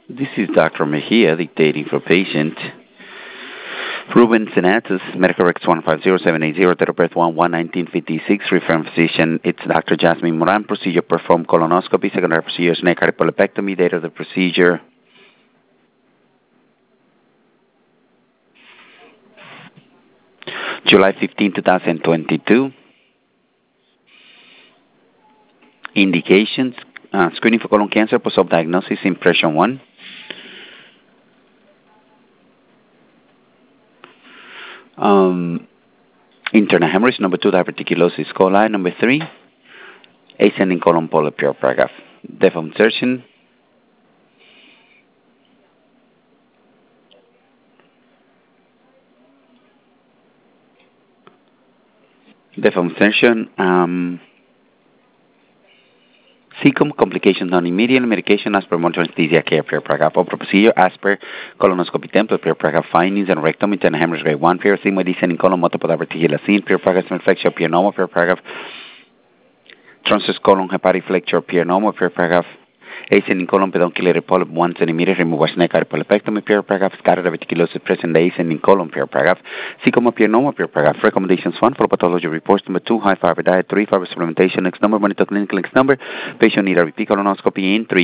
This is Dr. Mejia dictating for patient Ruben Sinatus, medical records 150-780, date of birth 1/1/1956, referring physician, it's Dr. Jasmine Moran, procedure performed colonoscopy, secondary procedure snake polypectomy, date of the procedure July 15, 2022. Indications, screening for colon cancer, post-op diagnosis, impression 1. Internal hemorrhage. Number 2, diverticulosis coli. Number 3, ascending colon polyp, pure paragraph. Depth of insertion. Depth of insertion. Cecum, complications non-immediate, medication as per monitor anesthesia care, pure paragraph. Opera procedure as per colonoscopy template, pure paragraph. Findings and rectum, internal hemorrhage grade 1, pure sigma descending colon, multiple diverticular scene, pure paragraph. Inflection, pure normal, pure paragraph. Transverse colon, hepatic flexure, pure normal, pure paragraph. Ascending colon, pedunculated polyp, 1 centimeter, remove a snake polypectomy, pure paragraph. Scattered diverticulosis present in the ascending colon, pure paragraph. Cecum, pure normal, pure paragraph. Recommendations 1 for pathology reports. Number 2, high fiber diet. 3, fiber supplementation. Next number, monitor clinical. Next number, patient need a repeat colonoscopy in 3.